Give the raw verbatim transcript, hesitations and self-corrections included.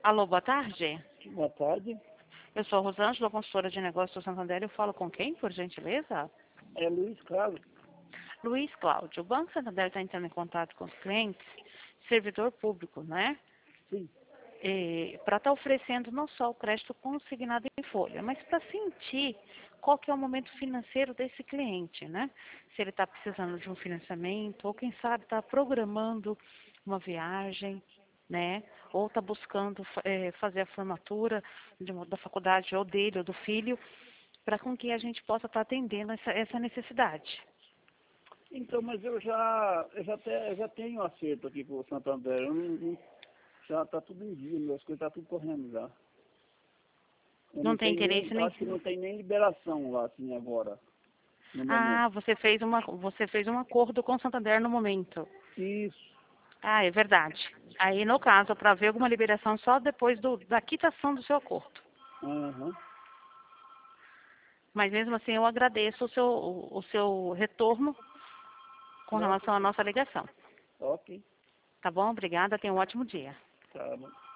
Alô, boa tarde. Boa tarde. Eu sou a Rosângela, consultora de negócios do Santander. Eu falo com quem, por gentileza? É Luiz Carlos. Luiz Cláudio. O Banco Santander está entrando em contato com os clientes, servidor público, né? Sim. Para estar oferecendo não só o crédito consignado em folha, mas para sentir qual que é o momento financeiro desse cliente, né? Se ele está precisando de um financiamento, ou quem sabe está programando uma viagem, né? Ou está buscando é, fazer a formatura de uma, da faculdade ou dele ou do filho, para com que a gente possa estar atendendo essa, essa necessidade. Então, mas eu já, eu já, te, eu já tenho acerto aqui com o Santander. Eu não, não, já está tudo em dia, minhas coisas estão tudo correndo já. Eu Não não tem tenho nem, interesse nem... acho que não tem nem liberação lá, assim, agora, no momento. Ah, você fez, uma, você fez um acordo com o Santander no momento. Isso. Ah, é verdade. Aí, no caso, para ver alguma liberação só depois do, da quitação do seu acordo. Aham. Mas mesmo assim, eu agradeço o seu, o, o seu retorno com Não, relação à nossa ligação. ok. Tá bom? Obrigada. Tenha um ótimo dia. Tá bom.